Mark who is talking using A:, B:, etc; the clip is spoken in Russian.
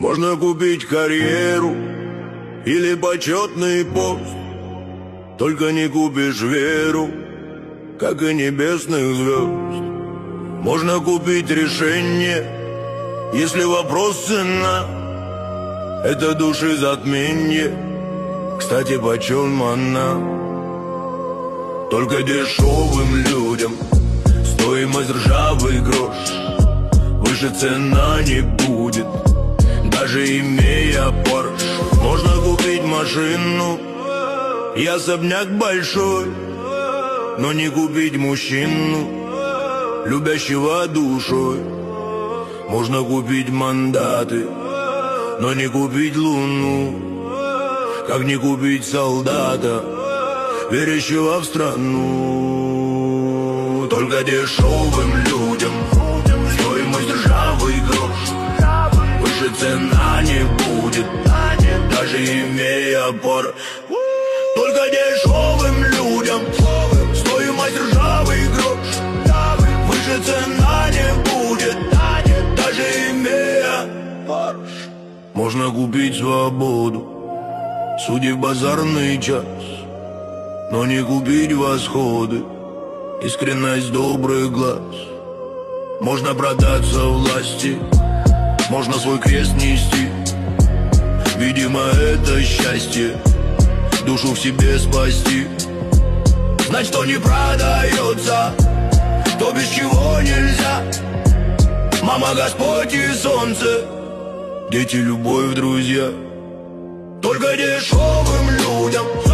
A: Можно купить карьеру или почетный пост, только не купишь веру, как и небесных звезд. Можно купить решение, если вопрос цена. Это души затмение, кстати, почем она? Только дешевым людям стоимость ржавый грош. Выше цена не будет, даже имея Порш. Можно купить машину и особняк большой, но не купить мужчину, любящего душой. Можно купить мандаты, но не купить луну, как не купить солдата, верящего в страну. Только дешевым людям стоимость ржавый грош. Выше цена не будет, даже имея Порш. Только дешевым людям стоимость ржавый грош. Выше цена не будет, даже имея Порш. Можно купить свободу, судя в базарный час, но не купить восходы, искренность добрых глаз. Можно продаться власти, можно свой крест нести. Видимо, это счастье, душу в себе спасти. Знать, что не продается, то без чего нельзя. Мама, Господь и солнце, дети, любовь, друзья. Только дешевым людям